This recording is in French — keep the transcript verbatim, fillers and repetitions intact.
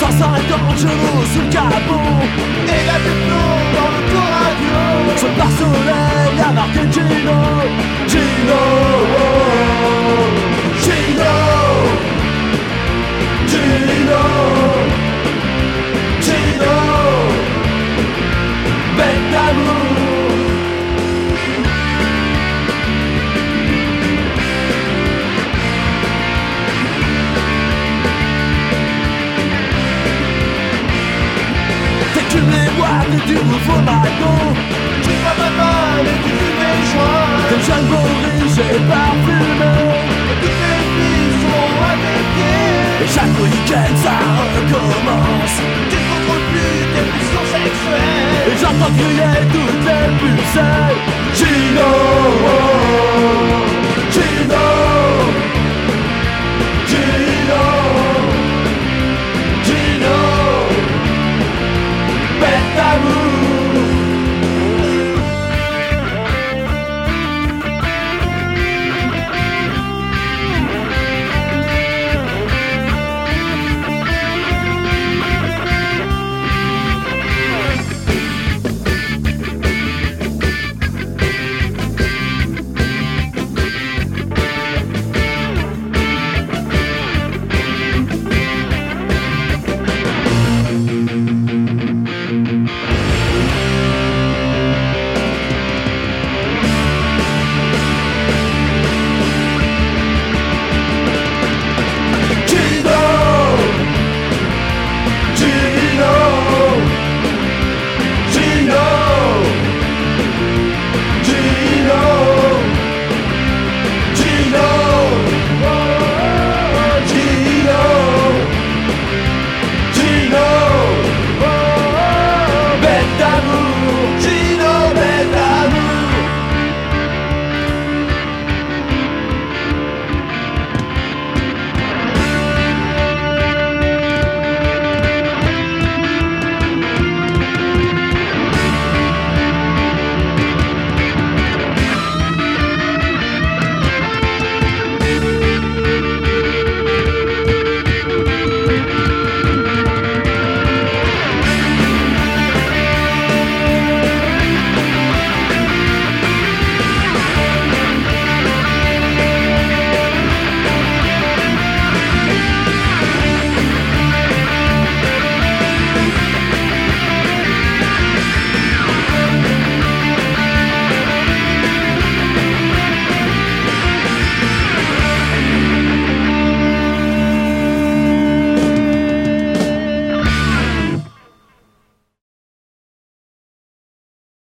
cinquante chevaux sous le capot Et la techno dans l'autoradio. Sur le pare-soleil y'a marqué Gino. Gino, Gino, Gino, Gino, bête d'amour. Tu les vois que du nouveau magot. Tu vois ma main et tu fumes mes joints. Des jeunes bourriches et parfumés. Et toutes les filles sont à tes pieds. Et chaque week-end ça recommence. Tu ne contrôles plus tes pulsions sexuelles. Et j'entends crier toutes les pulsées. Gino, Gino.